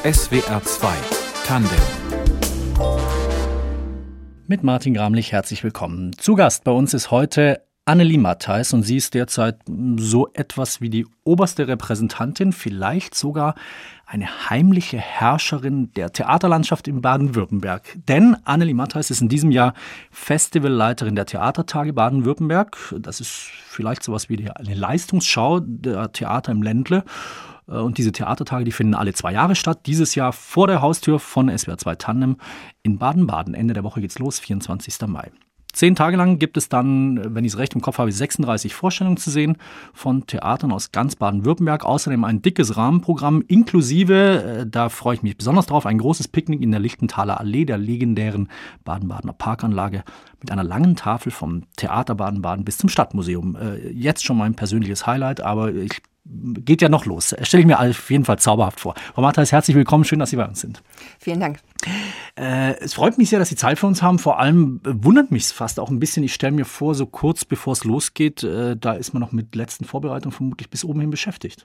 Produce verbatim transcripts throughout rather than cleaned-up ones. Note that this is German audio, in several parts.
S W R zwei Tandem. Mit Martin Gramlich herzlich willkommen. Zu Gast bei uns ist heute Annelie Mattheis und sie ist derzeit so etwas wie die oberste Repräsentantin, vielleicht sogar eine heimliche Herrscherin der Theaterlandschaft in Baden-Württemberg. Denn Annelie Mattheis ist in diesem Jahr Festivalleiterin der Theatertage Baden-Württemberg. Das ist vielleicht sowas wie eine Leistungsschau der Theater im Ländle. Und diese Theatertage, die finden alle zwei Jahre statt. Dieses Jahr vor der Haustür von S W R zwei Tandem in Baden-Baden. Ende der Woche geht's los, vierundzwanzigsten Mai. Zehn Tage lang gibt es dann, wenn ich es recht im Kopf habe, sechsunddreißig Vorstellungen zu sehen von Theatern aus ganz Baden-Württemberg. Außerdem ein dickes Rahmenprogramm inklusive, da freue ich mich besonders drauf, ein großes Picknick in der Lichtenthaler Allee, der legendären Baden-Badener Parkanlage, mit einer langen Tafel vom Theater Baden-Baden bis zum Stadtmuseum. Jetzt schon mein persönliches Highlight, aber ich geht ja noch los. Stelle ich mir auf jeden Fall zauberhaft vor. Frau Mattheis, herzlich willkommen. Schön, dass Sie bei uns sind. Vielen Dank. Äh, es freut mich sehr, dass Sie Zeit für uns haben. Vor allem äh, wundert mich es fast auch ein bisschen. Ich stelle mir vor, so kurz bevor es losgeht, äh, da ist man noch mit letzten Vorbereitungen vermutlich bis oben hin beschäftigt.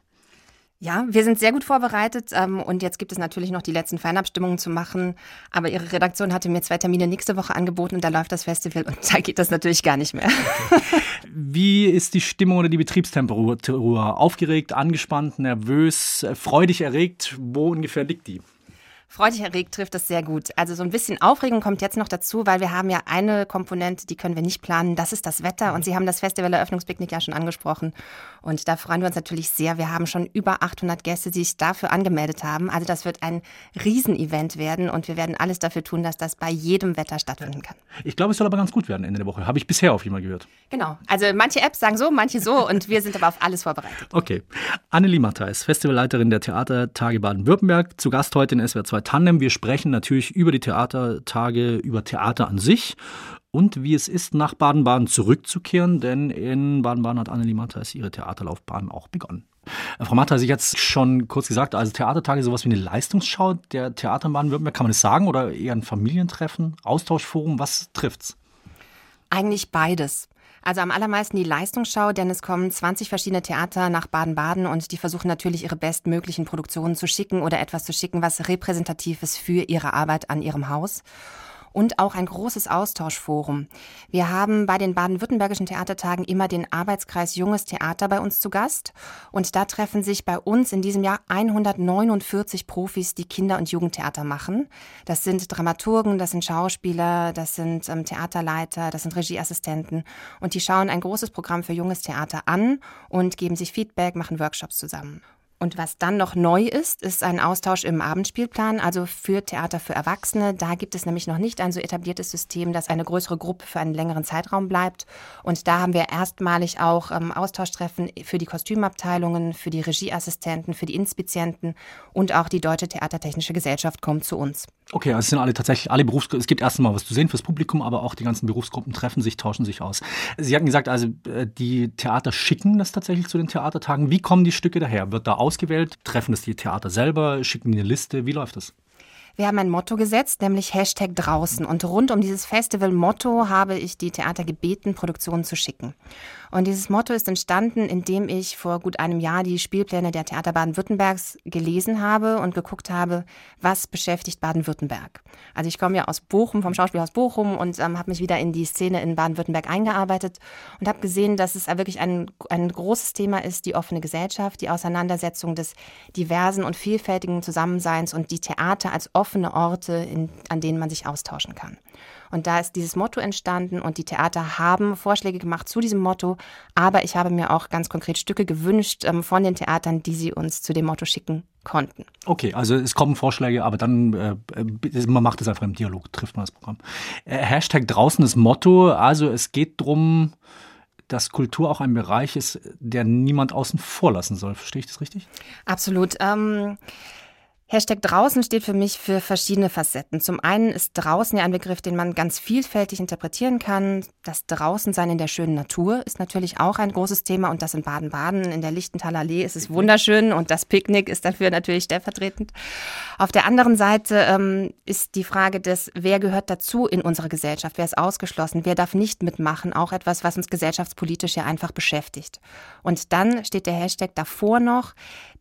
Ja, wir sind sehr gut vorbereitet ähm, und jetzt gibt es natürlich noch die letzten Feinabstimmungen zu machen. Aber Ihre Redaktion hatte mir zwei Termine nächste Woche angeboten und da läuft das Festival und da geht das natürlich gar nicht mehr. Okay. Wie ist die Stimmung oder die Betriebstemperatur? Aufgeregt, angespannt, nervös, freudig erregt? Wo ungefähr liegt die? Freudig erregt trifft das sehr gut. Also so ein bisschen Aufregung kommt jetzt noch dazu, weil wir haben ja eine Komponente, die können wir nicht planen, das ist das Wetter. Und Sie haben das Festival-Eröffnungspicknick ja schon angesprochen. Und da freuen wir uns natürlich sehr. Wir haben schon über achthundert Gäste, die sich dafür angemeldet haben. Also das wird ein Riesenevent werden und wir werden alles dafür tun, dass das bei jedem Wetter stattfinden kann. Ich glaube, es soll aber ganz gut werden Ende der Woche. Habe ich bisher auf jeden Fall gehört. Genau. Also manche Apps sagen so, manche so und wir sind aber auf alles vorbereitet. Okay. Annelie Mattheis, Festivalleiterin der Theatertage Baden-Württemberg, zu Gast heute in S W R zwei Tandem. Wir sprechen natürlich über die Theatertage, über Theater an sich und wie es ist, nach Baden-Baden zurückzukehren, denn in Baden-Baden hat Annelie Mattheis ihre Theaterlaufbahn auch begonnen. Frau Mattheis, ich hatte es schon kurz gesagt, also Theatertage sowas wie eine Leistungsschau der Theater in Baden-Württemberg, kann man das sagen, oder eher ein Familientreffen, Austauschforum, was trifft's? Eigentlich beides. Also am allermeisten die Leistungsschau, denn es kommen zwanzig verschiedene Theater nach Baden-Baden und die versuchen natürlich ihre bestmöglichen Produktionen zu schicken oder etwas zu schicken, was repräsentativ ist für ihre Arbeit an ihrem Haus. Und auch ein großes Austauschforum. Wir haben bei den baden-württembergischen Theatertagen immer den Arbeitskreis Junges Theater bei uns zu Gast. Und da treffen sich bei uns in diesem Jahr hundertneunundvierzig Profis, die Kinder- und Jugendtheater machen. Das sind Dramaturgen, das sind Schauspieler, das sind ähm, Theaterleiter, das sind Regieassistenten. Und die schauen ein großes Programm für Junges Theater an und geben sich Feedback, machen Workshops zusammen. Und was dann noch neu ist, ist ein Austausch im Abendspielplan, also für Theater für Erwachsene. Da gibt es nämlich noch nicht ein so etabliertes System, dass eine größere Gruppe für einen längeren Zeitraum bleibt. Und da haben wir erstmalig auch ähm, Austauschtreffen für die Kostümabteilungen, für die Regieassistenten, für die Inspizienten und auch die Deutsche Theatertechnische Gesellschaft kommt zu uns. Okay, also es sind alle tatsächlich alle Berufsgruppen. Es gibt erst mal was zu sehen fürs Publikum, aber auch die ganzen Berufsgruppen treffen sich, tauschen sich aus. Sie hatten gesagt, also die Theater schicken das tatsächlich zu den Theatertagen. Wie kommen die Stücke daher? Wird da ausgewählt? Treffen das die Theater selber? Schicken die eine Liste? Wie läuft das? Wir haben ein Motto gesetzt, nämlich Hashtag draußen. Und rund um dieses Festival-Motto habe ich die Theater gebeten, Produktionen zu schicken. Und dieses Motto ist entstanden, indem ich vor gut einem Jahr die Spielpläne der Theater Baden-Württembergs gelesen habe und geguckt habe, was beschäftigt Baden-Württemberg. Also ich komme ja aus Bochum, vom Schauspielhaus Bochum und ähm, habe mich wieder in die Szene in Baden-Württemberg eingearbeitet und habe gesehen, dass es wirklich ein, ein großes Thema ist, die offene Gesellschaft, die Auseinandersetzung des diversen und vielfältigen Zusammenseins und die Theater als offene Orte, in, an denen man sich austauschen kann. Und da ist dieses Motto entstanden und die Theater haben Vorschläge gemacht zu diesem Motto, aber ich habe mir auch ganz konkret Stücke gewünscht ähm, von den Theatern, die sie uns zu dem Motto schicken konnten. Okay, also es kommen Vorschläge, aber dann, äh, man macht es einfach im Dialog, trifft man das Programm. Äh, Hashtag draußen das Motto, also es geht darum, dass Kultur auch ein Bereich ist, der niemand außen vor lassen soll. Verstehe ich das richtig? Absolut. Ähm Hashtag draußen steht für mich für verschiedene Facetten. Zum einen ist draußen ja ein Begriff, den man ganz vielfältig interpretieren kann. Das Draußensein in der schönen Natur ist natürlich auch ein großes Thema und das in Baden-Baden, in der Lichtenthaler Allee ist es wunderschön und das Picknick ist dafür natürlich stellvertretend. Auf der anderen Seite ähm, ist die Frage des, wer gehört dazu in unserer Gesellschaft, wer ist ausgeschlossen, wer darf nicht mitmachen, auch etwas, was uns gesellschaftspolitisch ja einfach beschäftigt. Und dann steht der Hashtag davor noch,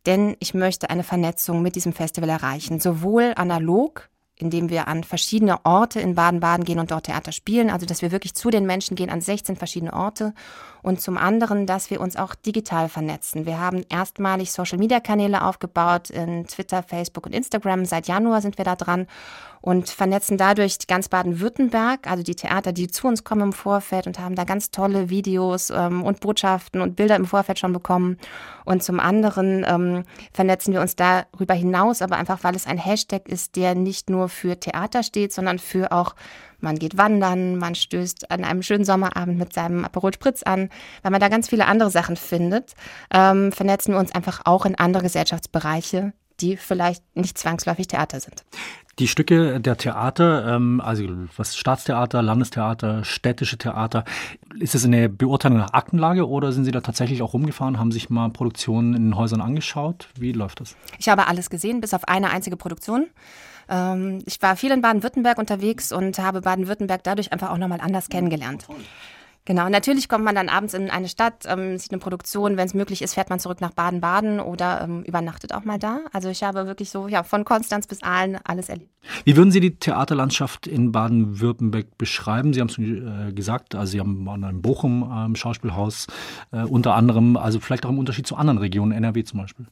denn ich möchte eine Vernetzung mit diesem Festival erreichen, sowohl analog, indem wir an verschiedene Orte in Baden-Baden gehen und dort Theater spielen, also dass wir wirklich zu den Menschen gehen an sechzehn verschiedene Orte, und zum anderen, dass wir uns auch digital vernetzen. Wir haben erstmalig Social-Media-Kanäle aufgebaut in Twitter, Facebook und Instagram. Seit Januar sind wir da dran und vernetzen dadurch ganz Baden-Württemberg, also die Theater, die zu uns kommen im Vorfeld, und haben da ganz tolle Videos ähm, und Botschaften und Bilder im Vorfeld schon bekommen. Und zum anderen ähm, vernetzen wir uns darüber hinaus, aber einfach, weil es ein Hashtag ist, der nicht nur für Theater steht, sondern für auch, man geht wandern, man stößt an einem schönen Sommerabend mit seinem Aperol Spritz an, weil man da ganz viele andere Sachen findet, ähm, vernetzen wir uns einfach auch in andere Gesellschaftsbereiche, die vielleicht nicht zwangsläufig Theater sind. Die Stücke der Theater, ähm, also was Staatstheater, Landestheater, städtische Theater, ist das eine Beurteilung nach Aktenlage oder sind Sie da tatsächlich auch rumgefahren, haben sich mal Produktionen in den Häusern angeschaut? Wie läuft das? Ich habe alles gesehen, bis auf eine einzige Produktion. Ähm, ich war viel in Baden-Württemberg unterwegs und habe Baden-Württemberg dadurch einfach auch nochmal anders kennengelernt. Genau, natürlich kommt man dann abends in eine Stadt, ähm, sieht eine Produktion, wenn es möglich ist, fährt man zurück nach Baden-Baden oder ähm, übernachtet auch mal da. Also ich habe wirklich so ja von Konstanz bis Aalen alles erlebt. Wie würden Sie die Theaterlandschaft in Baden-Württemberg beschreiben? Sie haben es äh, gesagt, also Sie haben an einem Bochum ähm, Schauspielhaus äh, unter anderem, also vielleicht auch im Unterschied zu anderen Regionen, N R W zum Beispiel.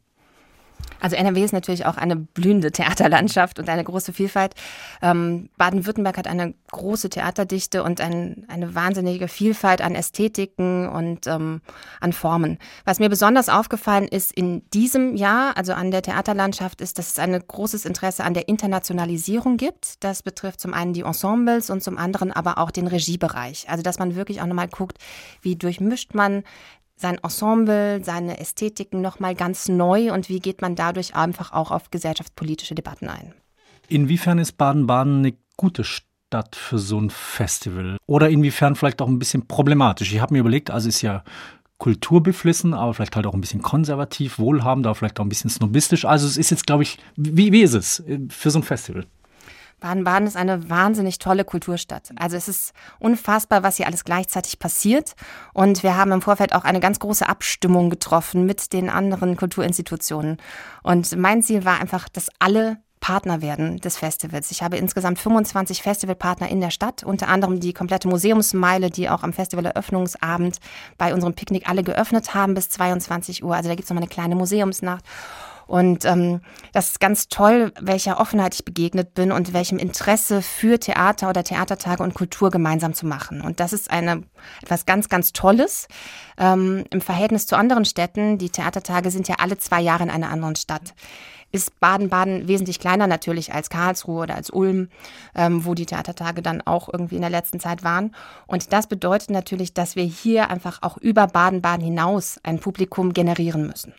Also N R W ist natürlich auch eine blühende Theaterlandschaft und eine große Vielfalt. Ähm, Baden-Württemberg hat eine große Theaterdichte und ein, eine wahnsinnige Vielfalt an Ästhetiken und ähm, an Formen. Was mir besonders aufgefallen ist in diesem Jahr, also an der Theaterlandschaft, ist, dass es ein großes Interesse an der Internationalisierung gibt. Das betrifft zum einen die Ensembles und zum anderen aber auch den Regiebereich. Also dass man wirklich auch nochmal guckt, wie durchmischt man sein Ensemble, seine Ästhetiken nochmal ganz neu und wie geht man dadurch einfach auch auf gesellschaftspolitische Debatten ein. Inwiefern ist Baden-Baden eine gute Stadt für so ein Festival? Oder inwiefern vielleicht auch ein bisschen problematisch? Ich habe mir überlegt, also ist ja kulturbeflissen, aber vielleicht halt auch ein bisschen konservativ, wohlhabend, aber vielleicht auch ein bisschen snobistisch. Also es ist jetzt, glaube ich, wie, wie ist es für so ein Festival? Baden-Baden ist eine wahnsinnig tolle Kulturstadt. Also es ist unfassbar, was hier alles gleichzeitig passiert. Und wir haben im Vorfeld auch eine ganz große Abstimmung getroffen mit den anderen Kulturinstitutionen. Und mein Ziel war einfach, dass alle Partner werden des Festivals. Ich habe insgesamt fünfundzwanzig Festivalpartner in der Stadt, unter anderem die komplette Museumsmeile, die auch am Festivaleröffnungsabend bei unserem Picknick alle geöffnet haben bis zweiundzwanzig Uhr. Also da gibt es nochmal eine kleine Museumsnacht. Und ähm, das ist ganz toll, welcher Offenheit ich begegnet bin und welchem Interesse für Theater oder Theatertage und Kultur gemeinsam zu machen. Und das ist eine etwas ganz, ganz Tolles ähm, im Verhältnis zu anderen Städten. Die Theatertage sind ja alle zwei Jahre in einer anderen Stadt. Ist Baden-Baden wesentlich kleiner natürlich als Karlsruhe oder als Ulm, ähm, wo die Theatertage dann auch irgendwie in der letzten Zeit waren. Und das bedeutet natürlich, dass wir hier einfach auch über Baden-Baden hinaus ein Publikum generieren müssen.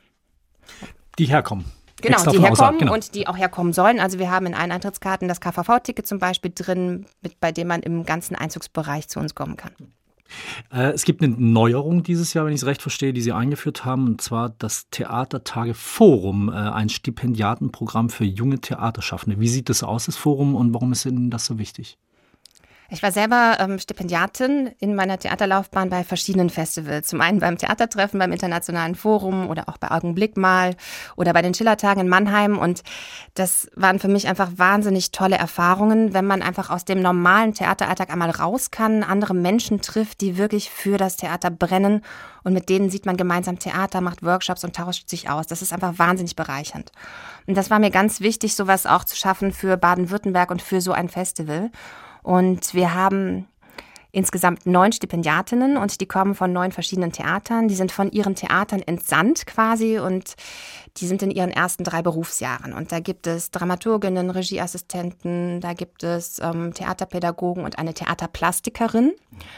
Die herkommen. Genau, Extra die von herkommen außerhalb, genau. Und die auch herkommen sollen. Also wir haben in allen Eintrittskarten das K V V-Ticket zum Beispiel drin, mit, bei dem man im ganzen Einzugsbereich zu uns kommen kann. Äh, es gibt eine Neuerung dieses Jahr, wenn ich es recht verstehe, die Sie eingeführt haben, und zwar das Theatertage Forum, äh, ein Stipendiatenprogramm für junge Theaterschaffende. Wie sieht das aus, das Forum, und warum ist Ihnen das so wichtig? Ich war selber ähm, Stipendiatin in meiner Theaterlaufbahn bei verschiedenen Festivals. Zum einen beim Theatertreffen, beim Internationalen Forum oder auch bei Augenblick mal oder bei den Schillertagen in Mannheim. Und das waren für mich einfach wahnsinnig tolle Erfahrungen, wenn man einfach aus dem normalen Theateralltag einmal raus kann, andere Menschen trifft, die wirklich für das Theater brennen. Und mit denen sieht man gemeinsam Theater, macht Workshops und tauscht sich aus. Das ist einfach wahnsinnig bereichernd. Und das war mir ganz wichtig, sowas auch zu schaffen für Baden-Württemberg und für so ein Festival. Und wir haben insgesamt neun Stipendiatinnen und die kommen von neun verschiedenen Theatern. Die sind von ihren Theatern entsandt quasi und die sind in ihren ersten drei Berufsjahren. Und da gibt es Dramaturginnen, Regieassistenten, da gibt es ähm, Theaterpädagogen und eine Theaterplastikerin.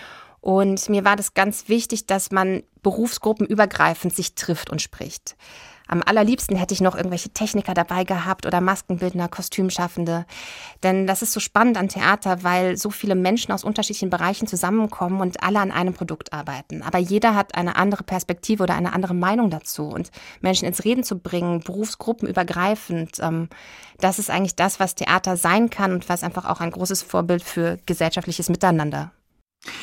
Und mir war das ganz wichtig, dass man berufsgruppenübergreifend sich trifft und spricht. Am allerliebsten hätte ich noch irgendwelche Techniker dabei gehabt oder Maskenbildner, Kostümschaffende. Denn das ist so spannend an Theater, weil so viele Menschen aus unterschiedlichen Bereichen zusammenkommen und alle an einem Produkt arbeiten. Aber jeder hat eine andere Perspektive oder eine andere Meinung dazu. Und Menschen ins Reden zu bringen, berufsgruppenübergreifend, ähm, das ist eigentlich das, was Theater sein kann und was einfach auch ein großes Vorbild für gesellschaftliches Miteinander.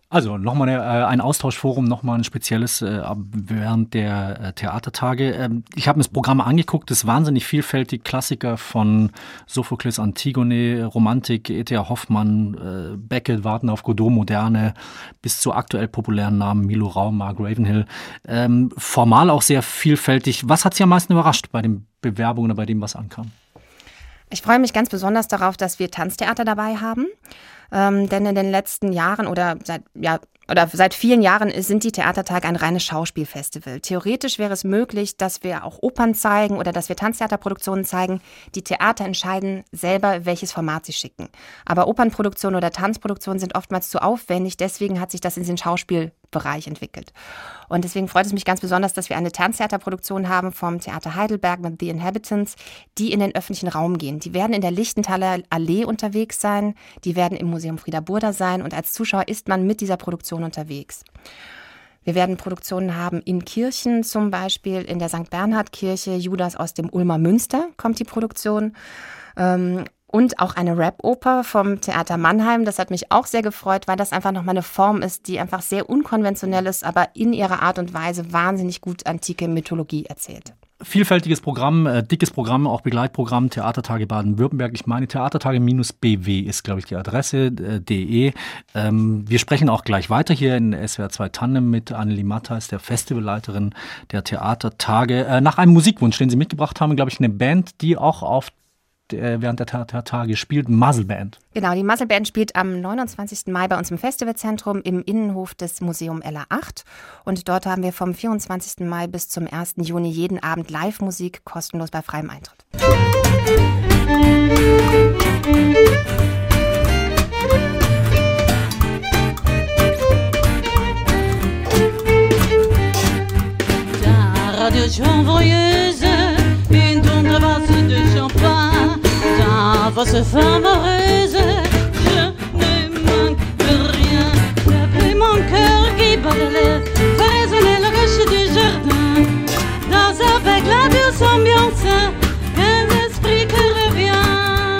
Also nochmal äh, ein Austauschforum, nochmal ein spezielles äh, während der äh, Theatertage. Ähm, ich habe mir das Programm angeguckt, das ist wahnsinnig vielfältig. Klassiker von Sophokles, Antigone, Romantik, E T H Hoffmann, äh, Beckett, Warten auf Godot, Moderne, bis zu aktuell populären Namen Milo Raum, Mark Ravenhill. Ähm, formal auch sehr vielfältig. Was hat Sie am meisten überrascht bei den Bewerbungen oder bei dem, was ankam? Ich freue mich ganz besonders darauf, dass wir Tanztheater dabei haben. Ähm, denn in den letzten Jahren oder seit, ja, oder seit vielen Jahren sind die Theatertage ein reines Schauspielfestival. Theoretisch wäre es möglich, dass wir auch Opern zeigen oder dass wir Tanztheaterproduktionen zeigen. Die Theater entscheiden selber, welches Format sie schicken. Aber Opernproduktionen oder Tanzproduktionen sind oftmals zu aufwendig. Deswegen hat sich das in den Schauspielbereich entwickelt. Und deswegen freut es mich ganz besonders, dass wir eine Tanztheaterproduktion haben vom Theater Heidelberg mit The Inhabitants, die in den öffentlichen Raum gehen. Die werden in der Lichtenthaler Allee unterwegs sein, die werden im Museum Frieda Burda sein und als Zuschauer ist man mit dieser Produktion unterwegs. Wir werden Produktionen haben in Kirchen, zum Beispiel in der Sankt Bernhard Kirche, Judas aus dem Ulmer Münster kommt die Produktion. Ähm, Und auch eine Rap-Oper vom Theater Mannheim. Das hat mich auch sehr gefreut, weil das einfach nochmal eine Form ist, die einfach sehr unkonventionell ist, aber in ihrer Art und Weise wahnsinnig gut antike Mythologie erzählt. Vielfältiges Programm, äh, dickes Programm, auch Begleitprogramm, Theatertage Baden-Württemberg. Ich meine, Theatertage-B W ist, glaube ich, die Adresse, äh, de. Ähm, wir sprechen auch gleich weiter hier in S W R zwei Tandem mit Annelie Mattheis, der Festivalleiterin der Theatertage. Äh, nach einem Musikwunsch, den Sie mitgebracht haben, glaube ich, eine Band, die auch auf während der Theatertage spielt, Muzzle Band. Genau, die Muzzle Band spielt am neunundzwanzigsten Mai bei uns im Festivalzentrum im Innenhof des Museum L A acht. Und dort haben wir vom vierundzwanzigsten Mai bis zum ersten Juni jeden Abend Live-Musik kostenlos bei freiem Eintritt. La radio joyeuse, une tendre valse de champagne. Ta voix fameuse, je ne manque de rien. D'après mon cœur qui bat de l'air, fait résonner le rocher du jardin. Danse avec la douce ambiance, un esprit qui revient.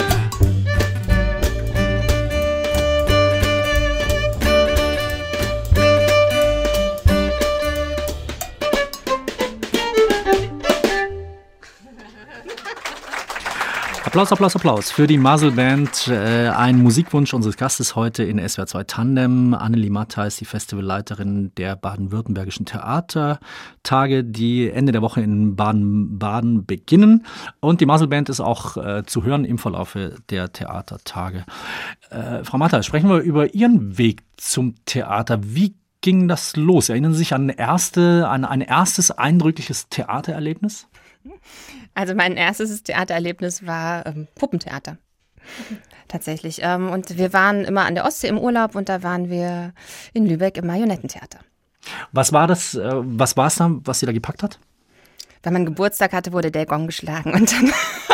Applaus, Applaus, Applaus für die Muzzle Band. Äh, ein Musikwunsch unseres Gastes heute in S W R zwei Tandem. Annelie Mattheis, die Festivalleiterin der baden-württembergischen Theatertage, die Ende der Woche in Baden-Baden beginnen. Und die Muzzle Band ist auch äh, zu hören im Verlaufe der Theatertage. Äh, Frau Mattheis, sprechen wir über Ihren Weg zum Theater. Wie ging das los? Erinnern Sie sich an, erste, an ein erstes eindrückliches Theatererlebnis? Also mein erstes Theatererlebnis war ähm, Puppentheater. Tatsächlich. Ähm, und wir waren immer an der Ostsee im Urlaub und da waren wir in Lübeck im Marionettentheater. Was war das, äh, was war es dann, was Sie da gepackt hat? Wenn man Geburtstag hatte, wurde der Gong geschlagen und dann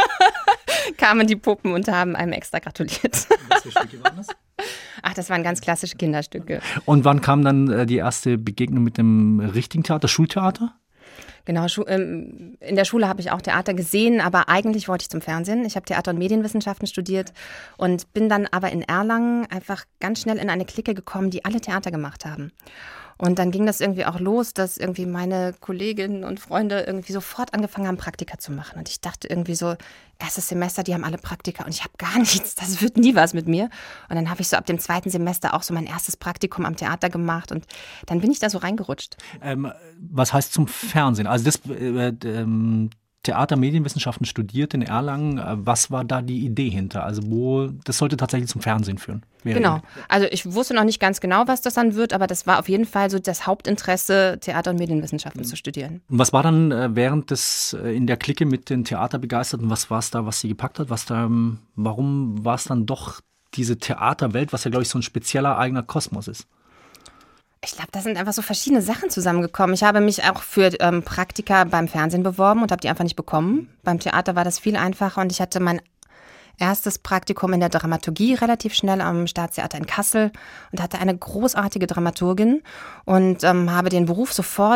kamen die Puppen und haben einem extra gratuliert. Was für Stücke waren das? Ach, das waren ganz klassische Kinderstücke. Und wann kam dann äh, die erste Begegnung mit dem richtigen Theater, Schultheater? Genau, in der Schule habe ich auch Theater gesehen, aber eigentlich wollte ich zum Fernsehen. Ich habe Theater- und Medienwissenschaften studiert und bin dann aber in Erlangen einfach ganz schnell in eine Clique gekommen, die alle Theater gemacht haben. Und dann ging das irgendwie auch los, dass irgendwie meine Kolleginnen und Freunde irgendwie sofort angefangen haben, Praktika zu machen. Und ich dachte irgendwie so, erstes Semester, die haben alle Praktika und ich habe gar nichts, das wird nie was mit mir. Und dann habe ich so ab dem zweiten Semester auch so mein erstes Praktikum am Theater gemacht und dann bin ich da so reingerutscht. Ähm, was heißt zum Fernsehen? Also das äh, ähm, Theater, Medienwissenschaften studiert in Erlangen. Was war da die Idee hinter? Also wo, das sollte tatsächlich zum Fernsehen führen. Genau. Also ich wusste noch nicht ganz genau, was das dann wird, aber das war auf jeden Fall so das Hauptinteresse, Theater- und Medienwissenschaften mhm. zu studieren. Und was war dann äh, während des, äh, in der Clique mit den Theaterbegeisterten, was war es da, was Sie gepackt hat? Was da, ähm, warum war es dann doch diese Theaterwelt, was ja, glaube ich, so ein spezieller eigener Kosmos ist? Ich glaube, da sind einfach so verschiedene Sachen zusammengekommen. Ich habe mich auch für ähm, Praktika beim Fernsehen beworben und habe die einfach nicht bekommen. Beim Theater war das viel einfacher und ich hatte mein erstes Praktikum in der Dramaturgie relativ schnell am Staatstheater in Kassel und hatte eine großartige Dramaturgin und ähm, habe den Beruf sofort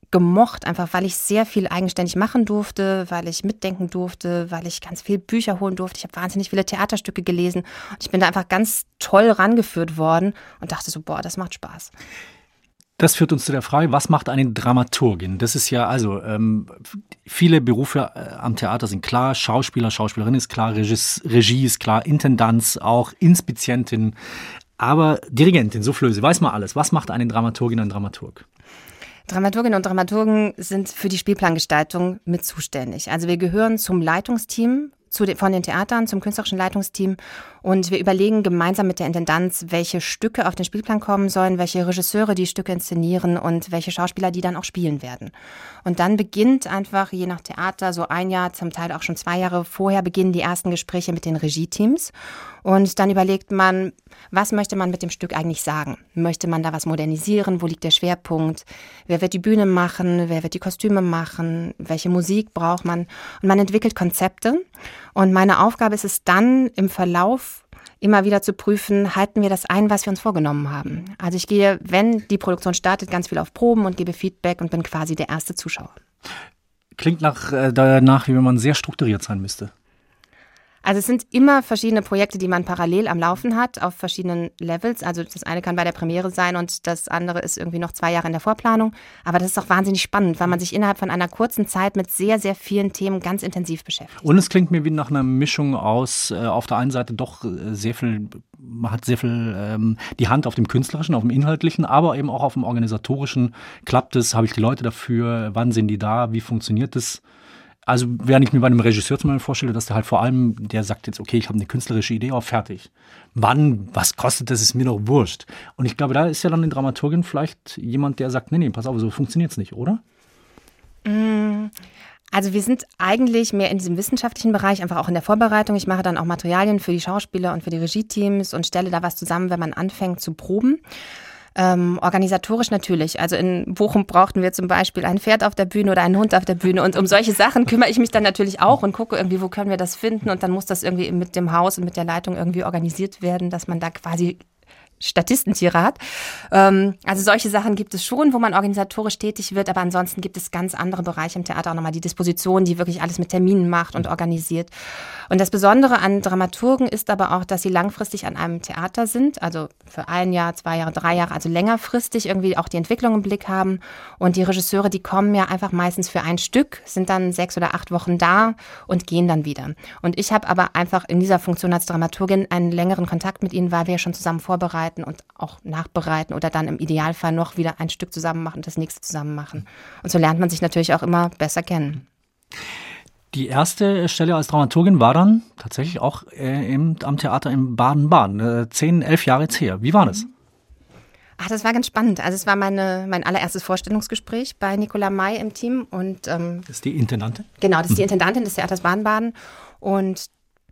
gemocht, einfach weil ich sehr viel eigenständig machen durfte, weil ich mitdenken durfte, weil ich ganz viel Bücher holen durfte. Ich habe wahnsinnig viele Theaterstücke gelesen und ich bin da einfach ganz toll rangeführt worden und dachte so, boah, das macht Spaß. Das führt uns zu der Frage, was macht eine Dramaturgin? Das ist ja, also ähm, viele Berufe äh, am Theater sind klar, Schauspieler, Schauspielerin ist klar, Regis, Regie ist klar, Intendanz auch, Inspizientin, aber Dirigentin, Soufflöse, weiß man alles. Was macht eine Dramaturgin, ein Dramaturg? Dramaturginnen und Dramaturgen sind für die Spielplangestaltung mit zuständig. Also wir gehören zum Leitungsteam zu den, von den Theatern, zum künstlerischen Leitungsteam und wir überlegen gemeinsam mit der Intendanz, welche Stücke auf den Spielplan kommen sollen, welche Regisseure die Stücke inszenieren und welche Schauspieler die dann auch spielen werden. Und dann beginnt einfach, je nach Theater, so ein Jahr, zum Teil auch schon zwei Jahre vorher, beginnen die ersten Gespräche mit den Regieteams. Und dann überlegt man, was möchte man mit dem Stück eigentlich sagen? Möchte man da was modernisieren? Wo liegt der Schwerpunkt? Wer wird die Bühne machen? Wer wird die Kostüme machen? Welche Musik braucht man? Und man entwickelt Konzepte. Und meine Aufgabe ist es dann im Verlauf immer wieder zu prüfen, halten wir das ein, was wir uns vorgenommen haben. Also ich gehe, wenn die Produktion startet, ganz viel auf Proben und gebe Feedback und bin quasi der erste Zuschauer. Klingt nach, äh, danach, wie wenn man sehr strukturiert sein müsste. Also es sind immer verschiedene Projekte, die man parallel am Laufen hat, auf verschiedenen Levels. Also das eine kann bei der Premiere sein und das andere ist irgendwie noch zwei Jahre in der Vorplanung. Aber das ist auch wahnsinnig spannend, weil man sich innerhalb von einer kurzen Zeit mit sehr, sehr vielen Themen ganz intensiv beschäftigt. Und es klingt mir wie nach einer Mischung aus, äh, auf der einen Seite doch äh, sehr viel, man hat sehr viel ähm, die Hand auf dem Künstlerischen, auf dem Inhaltlichen, aber eben auch auf dem Organisatorischen. Klappt es? Habe ich die Leute dafür? Wann sind die da? Wie funktioniert das? Also während ich mir bei einem Regisseur zum Beispiel vorstelle, dass der halt vor allem, der sagt jetzt, okay, ich habe eine künstlerische Idee, auch fertig. Wann, was kostet das, ist mir doch wurscht. Und ich glaube, da ist ja dann eine Dramaturgin vielleicht jemand, der sagt, nee, nee, pass auf, so funktioniert es nicht, oder? Also wir sind eigentlich mehr in diesem wissenschaftlichen Bereich, einfach auch in der Vorbereitung. Ich mache dann auch Materialien für die Schauspieler und für die Regie-Teams und stelle da was zusammen, wenn man anfängt zu proben. Ähm, organisatorisch natürlich. Also in Bochum brauchten wir zum Beispiel ein Pferd auf der Bühne oder einen Hund auf der Bühne und um solche Sachen kümmere ich mich dann natürlich auch und gucke irgendwie, wo können wir das finden und dann muss das irgendwie mit dem Haus und mit der Leitung irgendwie organisiert werden, dass man da quasi Statistentiere hat. Ähm, also solche Sachen gibt es schon, wo man organisatorisch tätig wird, aber ansonsten gibt es ganz andere Bereiche im Theater, auch nochmal die Disposition, die wirklich alles mit Terminen macht und organisiert. Und das Besondere an Dramaturgen ist aber auch, dass sie langfristig an einem Theater sind, also für ein Jahr, zwei Jahre, drei Jahre, also längerfristig irgendwie auch die Entwicklung im Blick haben. Und die Regisseure, die kommen ja einfach meistens für ein Stück, sind dann sechs oder acht Wochen da und gehen dann wieder. Und ich habe aber einfach in dieser Funktion als Dramaturgin einen längeren Kontakt mit ihnen, weil wir schon zusammen vorbereiten und auch nachbereiten oder dann im Idealfall noch wieder ein Stück zusammen machen und das nächste zusammen machen. Und so lernt man sich natürlich auch immer besser kennen. Die erste Stelle als Dramaturgin war dann tatsächlich auch äh, im, am Theater in Baden-Baden, äh, zehn, elf Jahre jetzt her. Wie war das? Ach, das war ganz spannend. Also es war meine, mein allererstes Vorstellungsgespräch bei Nicola May im Team. Und, ähm, das ist die Intendantin? Genau, das ist die Intendantin des Theaters Baden-Baden. Und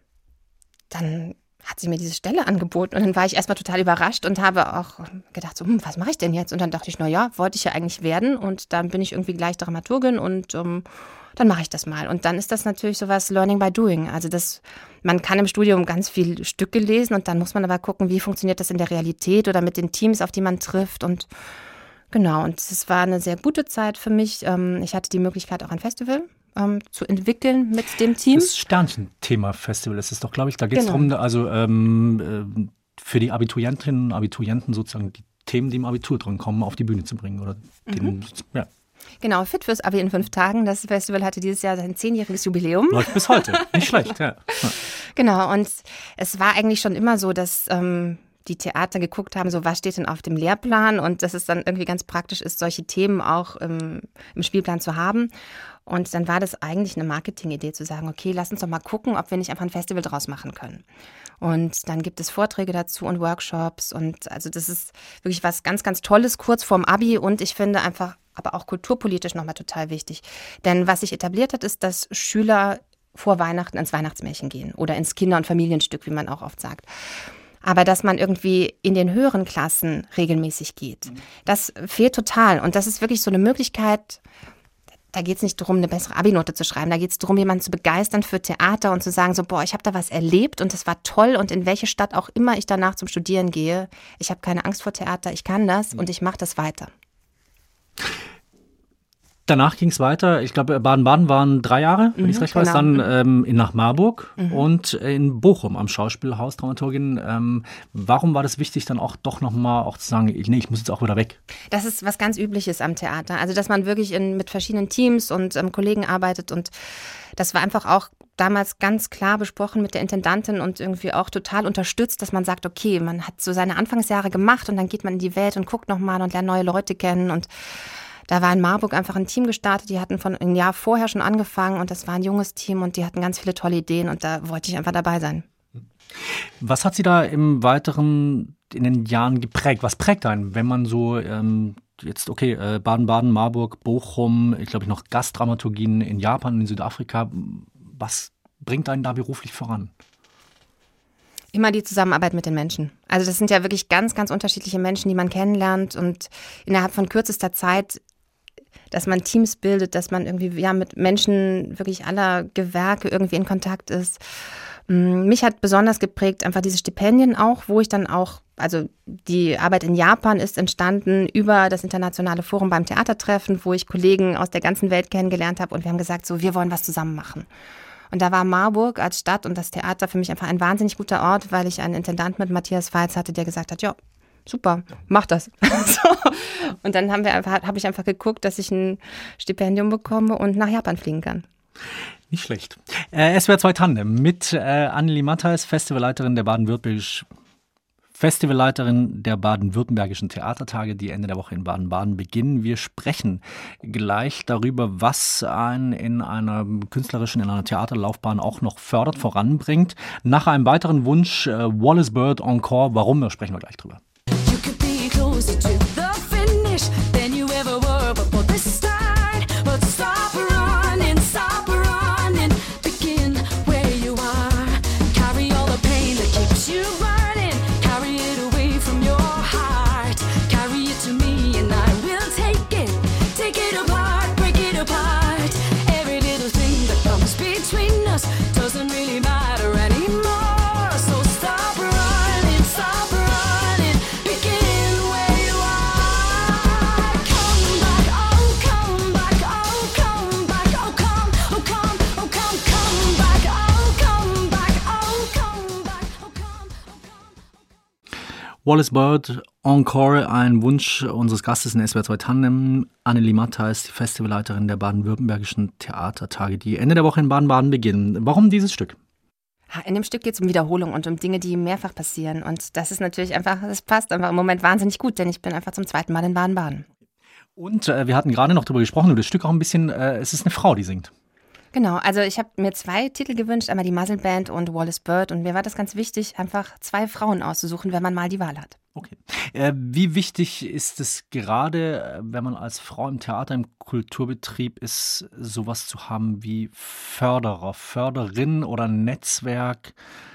dann hat sie mir diese Stelle angeboten und dann war ich erstmal total überrascht und habe auch gedacht, so, hm, was mache ich denn jetzt? Und dann dachte ich, na ja, wollte ich ja eigentlich werden und dann bin ich irgendwie gleich Dramaturgin und ähm, dann mache ich das mal. Und dann ist das natürlich sowas Learning by Doing. Also das, man kann im Studium ganz viel Stücke lesen und dann muss man aber gucken, wie funktioniert das in der Realität oder mit den Teams, auf die man trifft und genau. Und es war eine sehr gute Zeit für mich. Ich hatte die Möglichkeit, auch ein Festival ähm, zu entwickeln mit dem Team. Das Sternchen-Thema-Festival, das ist doch, glaube ich, da geht es genau. darum, also ähm, für die Abiturientinnen und Abiturienten sozusagen die Themen, die im Abitur drin kommen, auf die Bühne zu bringen. Oder den, mhm. ja. Genau, Fit fürs Abi in fünf Tagen. Das Festival hatte dieses Jahr sein zehnjähriges Jubiläum. Läuft bis heute, nicht schlecht, ja. ja. Genau, und es war eigentlich schon immer so, dass ähm, die Theater geguckt haben, so was steht denn auf dem Lehrplan und dass es dann irgendwie ganz praktisch ist, solche Themen auch im, im Spielplan zu haben. Und dann war das eigentlich eine Marketingidee zu sagen, okay, lass uns doch mal gucken, ob wir nicht einfach ein Festival draus machen können. Und dann gibt es Vorträge dazu und Workshops und also das ist wirklich was ganz, ganz Tolles kurz vorm Abi und ich finde einfach aber auch kulturpolitisch nochmal total wichtig. Denn was sich etabliert hat, ist, dass Schüler vor Weihnachten ins Weihnachtsmärchen gehen oder ins Kinder- und Familienstück, wie man auch oft sagt. Aber dass man irgendwie in den höheren Klassen regelmäßig geht, das fehlt total. Und das ist wirklich so eine Möglichkeit, da geht es nicht darum, eine bessere Abi-Note zu schreiben. Da geht es darum, jemanden zu begeistern für Theater und zu sagen, so, boah, ich habe da was erlebt und das war toll. Und in welche Stadt auch immer ich danach zum Studieren gehe, ich habe keine Angst vor Theater, ich kann das und ich mache das weiter. Danach ging es weiter. Ich glaube, Baden-Baden waren drei Jahre, wenn Mhm, ich es recht genau. weiß. Dann ähm, in nach Marburg Mhm. und in Bochum am Schauspielhaus, Dramaturgin. Ähm, warum war das wichtig, dann auch doch nochmal auch zu sagen, nee, ich muss jetzt auch wieder weg? Das ist was ganz Übliches am Theater. Also, dass man wirklich in, mit verschiedenen Teams und ähm, Kollegen arbeitet. Und das war einfach auch damals ganz klar besprochen mit der Intendantin und irgendwie auch total unterstützt, dass man sagt, okay, man hat so seine Anfangsjahre gemacht und dann geht man in die Welt und guckt nochmal und lernt neue Leute kennen. Und da war in Marburg einfach ein Team gestartet, die hatten von ein Jahr vorher schon angefangen und das war ein junges Team und die hatten ganz viele tolle Ideen und da wollte ich einfach dabei sein. Was hat Sie da im Weiteren in den Jahren geprägt? Was prägt einen, wenn man so ähm, jetzt, okay, äh, Baden-Baden, Marburg, Bochum, ich glaube ich noch Gastdramaturgien in Japan, in Südafrika, was bringt einen da beruflich voran? Immer die Zusammenarbeit mit den Menschen. Also das sind ja wirklich ganz, ganz unterschiedliche Menschen, die man kennenlernt und innerhalb von kürzester Zeit, dass man Teams bildet, dass man irgendwie ja mit Menschen wirklich aller Gewerke irgendwie in Kontakt ist. Mich hat besonders geprägt einfach diese Stipendien auch, wo ich dann auch, also die Arbeit in Japan ist entstanden über das internationale Forum beim Theatertreffen, wo ich Kollegen aus der ganzen Welt kennengelernt habe und wir haben gesagt, so wir wollen was zusammen machen. Und da war Marburg als Stadt und das Theater für mich einfach ein wahnsinnig guter Ort, weil ich einen Intendant mit Matthias Pfalz hatte, der gesagt hat, ja, super, mach das. So. Und dann haben wir einfach, habe ich einfach geguckt, dass ich ein Stipendium bekomme und nach Japan fliegen kann. Nicht schlecht. Äh, S W R zwei Tandem mit äh, Annelie Mattheis, Festivalleiterin der Baden-Württembergischen Festivalleiterin der Baden-Württembergischen Theatertage, die Ende der Woche in Baden-Baden beginnen. Wir sprechen gleich darüber, was einen in einer künstlerischen, in einer Theaterlaufbahn auch noch fördert, voranbringt. Nach einem weiteren Wunsch, äh, Wallis Bird Encore. Warum? Da sprechen wir gleich drüber. You could be closer to the finish than you ever were before the start. But stop running, stop running. Begin where you are. Carry all the pain that keeps you burning. Carry it away from your heart. Carry it to me and I will take it. Take it apart, break it apart. Every little thing that comes between us doesn't really matter anymore. So stop running, stop running. Begin where you are. Come back, oh come back, oh come back, oh come, oh come, oh come, come back, oh come back, oh come back, oh come, oh come. Wallis Bird Encore, ein Wunsch unseres Gastes in S W R zwei Tandem. Annelie Mattheis, die Festivalleiterin der Baden-Württembergischen Theatertage, die Ende der Woche in Baden-Baden beginnen. Warum dieses Stück? In dem Stück geht es um Wiederholung und um Dinge, die mehrfach passieren. Und das ist natürlich einfach, das passt einfach im Moment wahnsinnig gut, denn ich bin einfach zum zweiten Mal in Baden-Baden. Und äh, wir hatten gerade noch darüber gesprochen, das Stück auch ein bisschen, äh, es ist eine Frau, die singt. Genau, also ich habe mir zwei Titel gewünscht, einmal die Muzzle Band und Wallis Bird. Und mir war das ganz wichtig, einfach zwei Frauen auszusuchen, wenn man mal die Wahl hat. Okay. Äh, wie wichtig ist es gerade, äh, wenn man als Frau im Theater, im Kulturbetrieb ist, sowas zu haben wie Förderer, Förderin oder Netzwerk?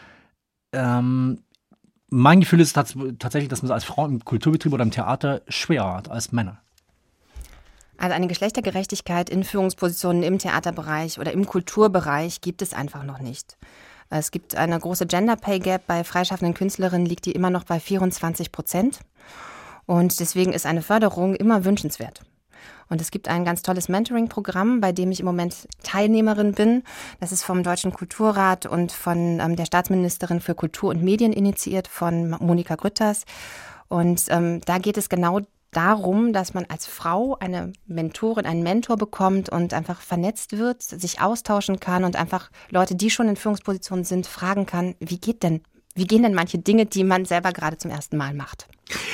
Ähm, mein Gefühl ist tats- tatsächlich, dass man es als Frau im Kulturbetrieb oder im Theater schwerer hat als Männer. Also eine Geschlechtergerechtigkeit in Führungspositionen im Theaterbereich oder im Kulturbereich gibt es einfach noch nicht. Es gibt eine große Gender Pay Gap. Bei freischaffenden Künstlerinnen liegt die immer noch bei vierundzwanzig Prozent. Und deswegen ist eine Förderung immer wünschenswert. Und es gibt ein ganz tolles Mentoring-Programm, bei dem ich im Moment Teilnehmerin bin. Das ist vom Deutschen Kulturrat und von ähm, der Staatsministerin für Kultur und Medien initiiert, von Monika Grütters. Und ähm, da geht es genau darum, dass man als Frau eine Mentorin, einen Mentor bekommt und einfach vernetzt wird, sich austauschen kann und einfach Leute, die schon in Führungspositionen sind, fragen kann, wie geht denn, wie gehen denn manche Dinge, die man selber gerade zum ersten Mal macht.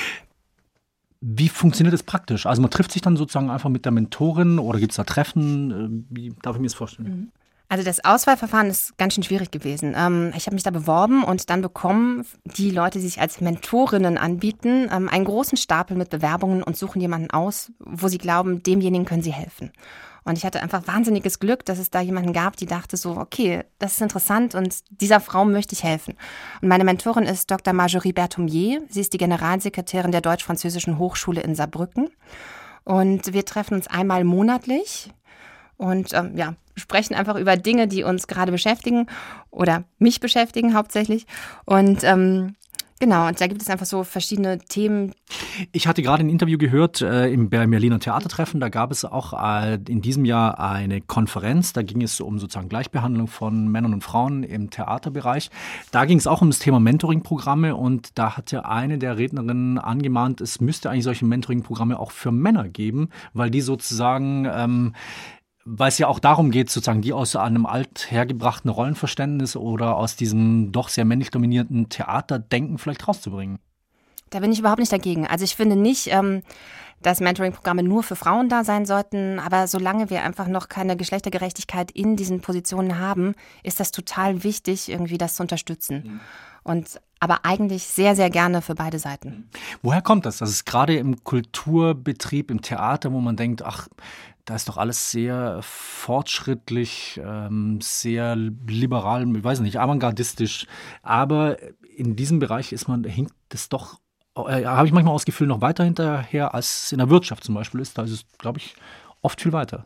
Wie funktioniert das praktisch? Also man trifft sich dann sozusagen einfach mit der Mentorin oder gibt es da Treffen? Wie darf ich mir das vorstellen? Also das Auswahlverfahren ist ganz schön schwierig gewesen. Ähm, ich habe mich da beworben und dann bekommen die Leute, die sich als Mentorinnen anbieten, ähm, einen großen Stapel mit Bewerbungen und suchen jemanden aus, wo sie glauben, demjenigen können sie helfen. Und ich hatte einfach wahnsinniges Glück, dass es da jemanden gab, die dachte so, okay, das ist interessant und dieser Frau möchte ich helfen. Und meine Mentorin ist Doktor Marjorie Berthomier. Sie ist die Generalsekretärin der Deutsch-Französischen Hochschule in Saarbrücken. Und wir treffen uns einmal monatlich und ähm, ja, sprechen einfach über Dinge, die uns gerade beschäftigen oder mich beschäftigen hauptsächlich. Und ähm, Genau, und da gibt es einfach so verschiedene Themen. Ich hatte gerade ein Interview gehört äh, im Berliner Theatertreffen. Da gab es auch äh, in diesem Jahr eine Konferenz. Da ging es um sozusagen Gleichbehandlung von Männern und Frauen im Theaterbereich. Da ging es auch um das Thema Mentoring-Programme. Und da hatte eine der Rednerinnen angemahnt, es müsste eigentlich solche Mentoring-Programme auch für Männer geben, weil die sozusagen... Ähm, weil es ja auch darum geht, sozusagen die aus einem althergebrachten Rollenverständnis oder aus diesem doch sehr männlich dominierten Theaterdenken vielleicht rauszubringen. Da bin ich überhaupt nicht dagegen. Also ich finde nicht, ähm, dass Mentoring-Programme nur für Frauen da sein sollten, aber solange wir einfach noch keine Geschlechtergerechtigkeit in diesen Positionen haben, ist das total wichtig, irgendwie das zu unterstützen. Mhm. Und aber eigentlich sehr, sehr gerne für beide Seiten. Woher kommt das? Das ist gerade im Kulturbetrieb, im Theater, wo man denkt, ach, da ist doch alles sehr fortschrittlich, ähm, sehr liberal, ich weiß nicht, avantgardistisch. Aber in diesem Bereich ist man, hinkt es doch, äh, habe ich manchmal auch das Gefühl, noch weiter hinterher, als es in der Wirtschaft zum Beispiel ist. Da ist es, glaube ich, oft viel weiter.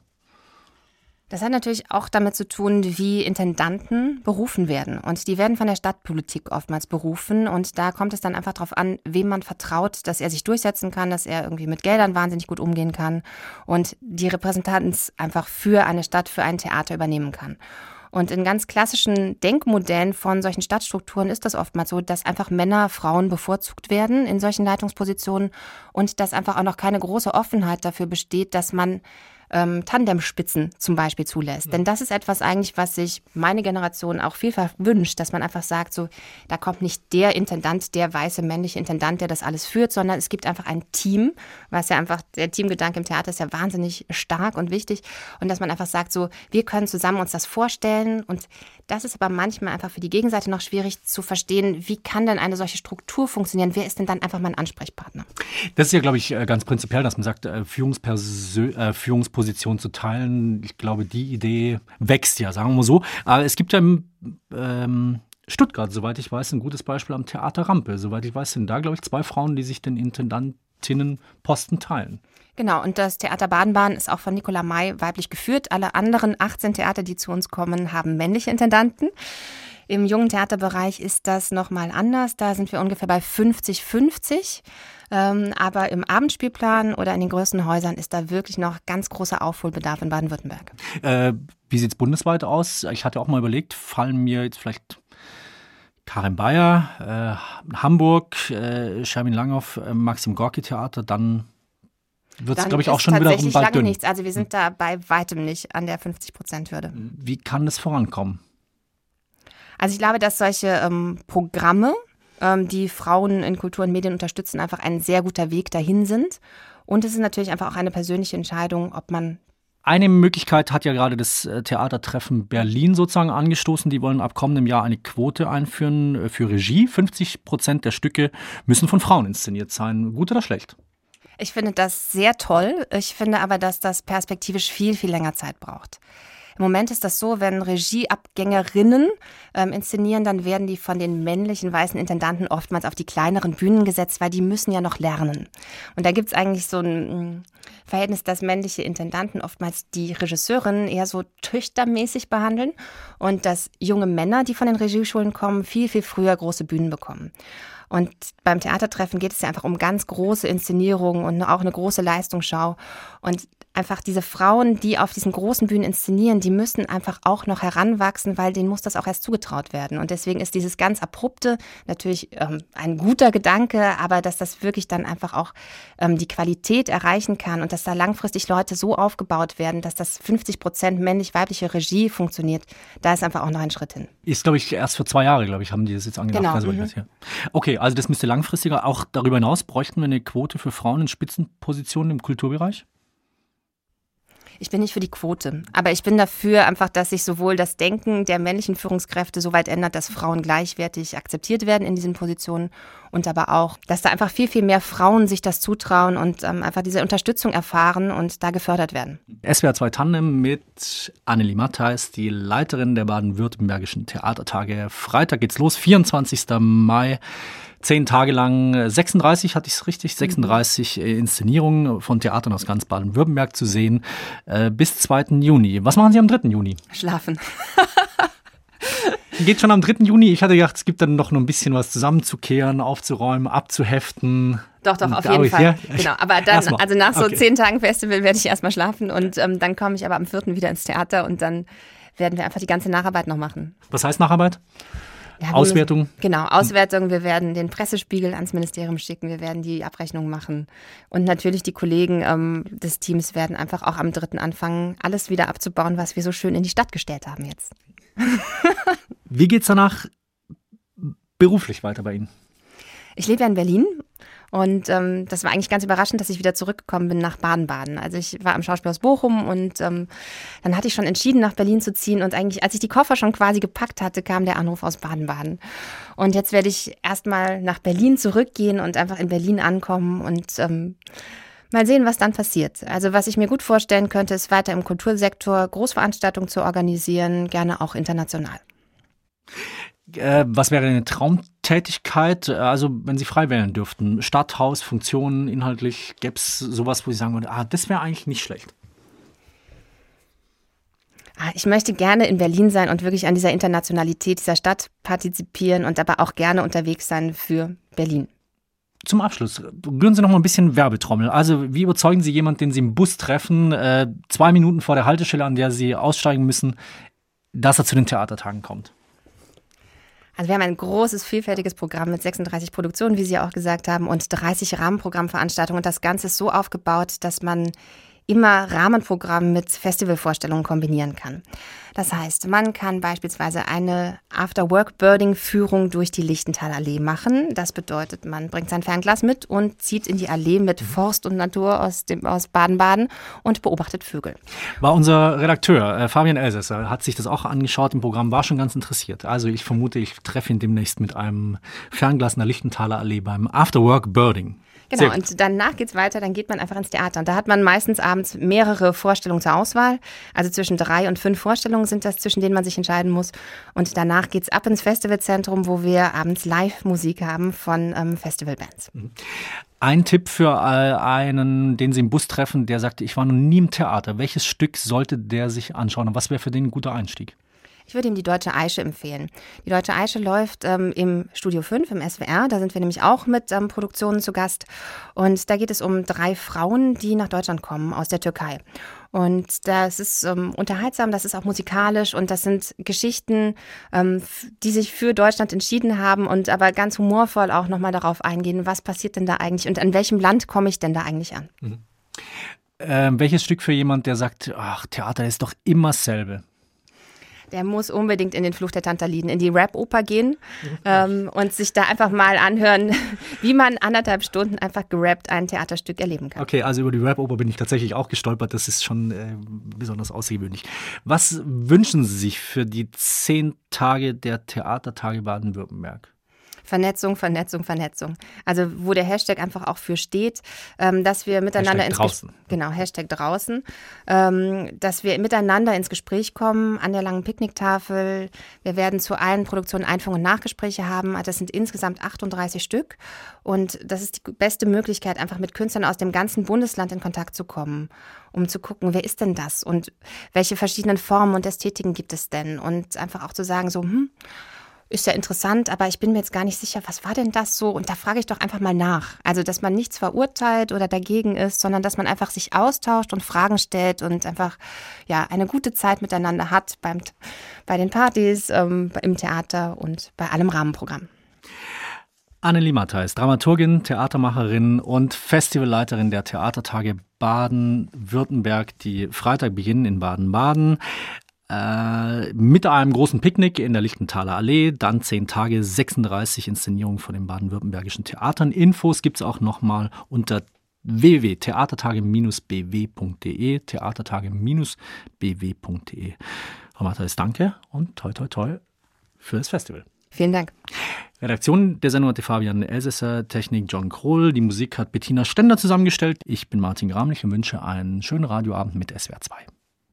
Das hat natürlich auch damit zu tun, wie Intendanten berufen werden. Und die werden von der Stadtpolitik oftmals berufen. Und da kommt es dann einfach darauf an, wem man vertraut, dass er sich durchsetzen kann, dass er irgendwie mit Geldern wahnsinnig gut umgehen kann und die Repräsentanz einfach für eine Stadt, für ein Theater übernehmen kann. Und in ganz klassischen Denkmodellen von solchen Stadtstrukturen ist das oftmals so, dass einfach Männer, Frauen bevorzugt werden in solchen Leitungspositionen und dass einfach auch noch keine große Offenheit dafür besteht, dass man ähm, Tandemspitzen zum Beispiel zulässt. Mhm. Denn das ist etwas eigentlich, was sich meine Generation auch vielfach wünscht, dass man einfach sagt, so, da kommt nicht der Intendant, der weiße männliche Intendant, der das alles führt, sondern es gibt einfach ein Team, was ja einfach, der Teamgedanke im Theater ist ja wahnsinnig stark und wichtig und dass man einfach sagt, so, wir können zusammen uns das vorstellen und das ist aber manchmal einfach für die Gegenseite noch schwierig zu verstehen, wie kann denn eine solche Struktur funktionieren, wer ist denn dann einfach mein Ansprechpartner? Das ist ja, glaube ich, ganz prinzipiell, dass man sagt, Führungspersö- äh, Führungsposition zu teilen. Ich glaube, die Idee wächst ja, sagen wir mal so. Aber es gibt ja im ähm, Stuttgart, soweit ich weiß, ein gutes Beispiel am Theater Rampe. Soweit ich weiß, sind da, glaube ich, zwei Frauen, die sich den Intendantinnenposten teilen. Genau, und das Theater Baden-Baden ist auch von Nicola May weiblich geführt. Alle anderen achtzehn Theater, die zu uns kommen, haben männliche Intendanten. Im jungen Theaterbereich ist das nochmal anders. Da sind wir ungefähr bei fünfzig fünfzig. Ähm, aber im Abendspielplan oder in den größten Häusern ist da wirklich noch ganz großer Aufholbedarf in Baden-Württemberg. Äh, wie sieht es bundesweit aus? Ich hatte auch mal überlegt, fallen mir jetzt vielleicht Karin Bayer, äh, Hamburg, äh, Shermin Langhoff, äh, Maxim Gorki Theater, dann wird es, glaube ich, auch schon wieder tatsächlich bald lange dünn. Nichts. Also wir sind da bei weitem nicht an der fünfzig-Prozent-Hürde. Wie kann das vorankommen? Also ich glaube, dass solche ähm, Programme, ähm, die Frauen in Kultur und Medien unterstützen, einfach ein sehr guter Weg dahin sind. Und es ist natürlich einfach auch eine persönliche Entscheidung, ob man... Eine Möglichkeit hat ja gerade das Theatertreffen Berlin sozusagen angestoßen. Die wollen ab kommendem Jahr eine Quote einführen für Regie. fünfzig Prozent der Stücke müssen von Frauen inszeniert sein. Gut oder schlecht? Ich finde das sehr toll. Ich finde aber, dass das perspektivisch viel, viel länger Zeit braucht. Im Moment ist das so, wenn Regieabgängerinnen ähm, inszenieren, dann werden die von den männlichen weißen Intendanten oftmals auf die kleineren Bühnen gesetzt, weil die müssen ja noch lernen. Und da gibt es eigentlich so ein Verhältnis, dass männliche Intendanten oftmals die Regisseurinnen eher so töchtermäßig behandeln und dass junge Männer, die von den Regieschulen kommen, viel, viel früher große Bühnen bekommen. Und beim Theatertreffen geht es ja einfach um ganz große Inszenierungen und auch eine große Leistungsschau. Und einfach diese Frauen, die auf diesen großen Bühnen inszenieren, die müssen einfach auch noch heranwachsen, weil denen muss das auch erst zugetraut werden. Und deswegen ist dieses ganz Abrupte natürlich ähm, ein guter Gedanke, aber dass das wirklich dann einfach auch ähm, die Qualität erreichen kann und dass da langfristig Leute so aufgebaut werden, dass das fünfzig Prozent männlich-weibliche Regie funktioniert, da ist einfach auch noch ein Schritt hin. Ist, glaube ich, erst für zwei Jahre, glaube ich, haben die das jetzt angedacht. Genau. Also, Mhm. das hier. Okay, also das müsste langfristiger. Auch darüber hinaus bräuchten wir eine Quote für Frauen in Spitzenpositionen im Kulturbereich? Ich bin nicht für die Quote, aber ich bin dafür einfach, dass sich sowohl das Denken der männlichen Führungskräfte so weit ändert, dass Frauen gleichwertig akzeptiert werden in diesen Positionen und aber auch, dass da einfach viel, viel mehr Frauen sich das zutrauen und ähm, einfach diese Unterstützung erfahren und da gefördert werden. S W R zwei Tandem mit Annelie Mattheis, die Leiterin der baden-württembergischen Theatertage. Freitag geht's los, vierundzwanzigsten Mai. Zehn Tage lang, sechsunddreißig, hatte ich es richtig, sechsunddreißig mhm. Inszenierungen von Theatern aus ganz Baden-Württemberg zu sehen, äh, bis zweiten Juni. Was machen Sie am dritten Juni? Schlafen. Geht schon am dritten Juni. Ich hatte gedacht, es gibt dann noch nur ein bisschen was zusammenzukehren, aufzuräumen, abzuheften. Doch, doch, auf Glaube jeden ich, Fall. ja? Genau. Aber dann, Erstmal. also nach so Okay. zehn Tagen Festival werde ich erstmal schlafen und ähm, dann komme ich aber am vierten wieder ins Theater und dann werden wir einfach die ganze Nacharbeit noch machen. Was heißt Nacharbeit? Ja, wir Auswertung? Müssen, genau, Auswertung. Wir werden den Pressespiegel ans Ministerium schicken. Wir werden die Abrechnung machen. Und natürlich die Kollegen ähm, des Teams werden einfach auch am dritten anfangen, alles wieder abzubauen, was wir so schön in die Stadt gestellt haben jetzt. Wie geht's danach beruflich weiter bei Ihnen? Ich lebe ja in Berlin und ähm, das war eigentlich ganz überraschend, dass ich wieder zurückgekommen bin nach Baden-Baden. Also ich war am Schauspielhaus Bochum und ähm, dann hatte ich schon entschieden, nach Berlin zu ziehen und eigentlich, als ich die Koffer schon quasi gepackt hatte, kam der Anruf aus Baden-Baden. Und jetzt werde ich erstmal nach Berlin zurückgehen und einfach in Berlin ankommen und ähm, mal sehen, was dann passiert. Also was ich mir gut vorstellen könnte, ist weiter im Kultursektor Großveranstaltungen zu organisieren, gerne auch international. Äh, was wäre eine Traumtätigkeit? Also wenn Sie frei wählen dürften, Stadthaus, Funktionen, inhaltlich, gäbe es sowas, wo Sie sagen würden, ah, das wäre eigentlich nicht schlecht? Ah, Ich möchte gerne in Berlin sein und wirklich an dieser Internationalität dieser Stadt partizipieren und aber auch gerne unterwegs sein für Berlin. Zum Abschluss, rühren Sie noch mal ein bisschen Werbetrommel. Also wie überzeugen Sie jemanden, den Sie im Bus treffen, äh, zwei Minuten vor der Haltestelle, an der Sie aussteigen müssen, dass er zu den Theatertagen kommt? Also wir haben ein großes, vielfältiges Programm mit sechsunddreißig Produktionen, wie Sie ja auch gesagt haben, und dreißig Rahmenprogrammveranstaltungen. Und das Ganze ist so aufgebaut, dass man immer Rahmenprogramm mit Festivalvorstellungen kombinieren kann. Das heißt, man kann beispielsweise eine After-Work-Birding-Führung durch die Lichtenthaler Allee machen. Das bedeutet, man bringt sein Fernglas mit und zieht in die Allee mit Forst und Natur aus, dem, aus Baden-Baden und beobachtet Vögel. War unser Redakteur, äh, Fabian Elsässer, hat sich das auch angeschaut im Programm, war schon ganz interessiert. Also ich vermute, ich treffe ihn demnächst mit einem Fernglas in der Lichtenthaler Allee beim After-Work-Birding. Genau, und danach geht's weiter, dann geht man einfach ins Theater. Und da hat man meistens abends mehrere Vorstellungen zur Auswahl. Also zwischen drei und fünf Vorstellungen sind das, zwischen denen man sich entscheiden muss. Und danach geht's ab ins Festivalzentrum, wo wir abends Live-Musik haben von ähm, Festivalbands. Ein Tipp für einen, den Sie im Bus treffen, der sagte, ich war noch nie im Theater. Welches Stück sollte der sich anschauen und was wäre für den ein guter Einstieg? Ich würde ihm die Deutsche Eiche empfehlen. Die Deutsche Eiche läuft ähm, im Studio fünf, im S W R. Da sind wir nämlich auch mit ähm, Produktionen zu Gast. Und da geht es um drei Frauen, die nach Deutschland kommen aus der Türkei. Und das ist ähm, unterhaltsam, das ist auch musikalisch und das sind Geschichten, ähm, die sich für Deutschland entschieden haben und aber ganz humorvoll auch nochmal darauf eingehen, was passiert denn da eigentlich und an welchem Land komme ich denn da eigentlich an? Mhm. Ähm, welches Stück für jemand, der sagt, ach, Theater ist doch immer dasselbe? Der muss unbedingt in den Fluch der Tantaliden, in die Rap-Oper gehen ähm, und sich da einfach mal anhören, wie man anderthalb Stunden einfach gerappt ein Theaterstück erleben kann. Okay, also über die Rap-Oper bin ich tatsächlich auch gestolpert. Das ist schon äh, besonders außergewöhnlich. Was wünschen Sie sich für die zehn Tage der Theatertage Baden-Württemberg? Vernetzung, Vernetzung, Vernetzung. Also wo der Hashtag einfach auch für steht, ähm, dass wir miteinander Hashtag ins draußen. Ges- genau Hashtag draußen, ähm, dass wir miteinander ins Gespräch kommen an der langen Picknicktafel. Wir werden zu allen Produktionen Einführung und Nachgespräche haben. Das sind insgesamt achtunddreißig Stück und das ist die beste Möglichkeit, einfach mit Künstlern aus dem ganzen Bundesland in Kontakt zu kommen, um zu gucken, wer ist denn das und welche verschiedenen Formen und Ästhetiken gibt es denn und einfach auch zu sagen so, hm, ist ja interessant, aber ich bin mir jetzt gar nicht sicher, was war denn das so? Und da frage ich doch einfach mal nach. Also, dass man nichts verurteilt oder dagegen ist, sondern dass man einfach sich austauscht und Fragen stellt und einfach ja eine gute Zeit miteinander hat beim, bei den Partys, ähm, im Theater und bei allem Rahmenprogramm. Annelie Mattheis, Dramaturgin, Theatermacherin und Festivalleiterin der Theatertage Baden-Württemberg, die Freitag beginnen in Baden-Baden. Äh, mit einem großen Picknick in der Lichtenthaler Allee, dann zehn Tage, sechsunddreißig Inszenierungen von den baden-württembergischen Theatern. Infos gibt es auch nochmal unter w w w punkt theatertage b w punkt d e, theatertage b w punkt d e. Frau Mattheis, danke und toi toi toi für das Festival. Vielen Dank. Redaktion der Sendung hatte Fabian Elsässer, Technik John Krohl, die Musik hat Bettina Stender zusammengestellt. Ich bin Martin Gramlich und wünsche einen schönen Radioabend mit S W R zwei.